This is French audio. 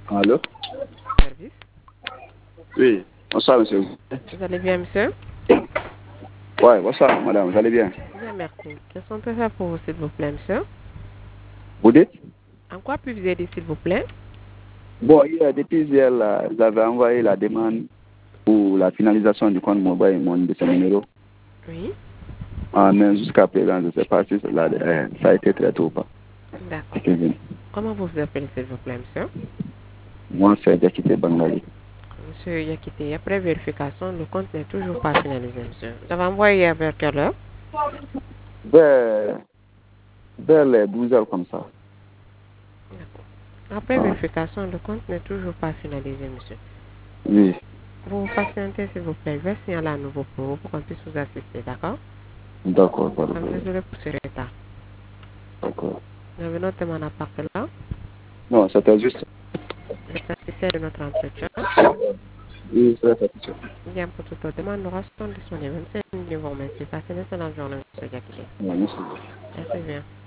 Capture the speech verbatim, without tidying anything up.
Allô? Service. Oui, bonsoir monsieur. Vous allez bien, monsieur? Ouais, bonsoir madame, vous allez bien? Bien, merci. Qu'est-ce qu'on peut faire pour vous, s'il vous plaît, monsieur? Vous dites? En quoi puis-je vous aider, s'il vous plaît? Bon, hier, depuis hier, là, vous avez envoyé la demande pour la finalisation du compte mobile mon de ce numéro. Oui. Ah, mais jusqu'à présent, je ne sais pas si cela, euh, ça a été traité ou pas. D'accord. C'est bien. Comment vous vous appelez, s'il vous plaît, monsieur? Moi, c'est Jakite Bangali. Monsieur Yakité, après vérification, le compte n'est toujours pas finalisé, monsieur. Vous avez envoyé hier vers quelle heure? Vers, vers les douze heures comme ça. Après Ah, vérification, le compte n'est toujours pas finalisé, monsieur. oui, Vous vous patientez, s'il vous plaît. Je vais signaler à nouveau pour vous, pour qu'on puisse vous assister, d'accord? d'accord, pas de Je suis problème. désolé pour ce retard. D'accord. Vous avez noté mon appart là. Non, c'était juste. Vous êtes satisfait de notre entretien. Oui, c'est satisfait. Bien, pour toute autre demande, nous restons disponibles. Même si nous vous remercie. Passez une excellente journée, monsieur Yakité. Merci. Merci bien.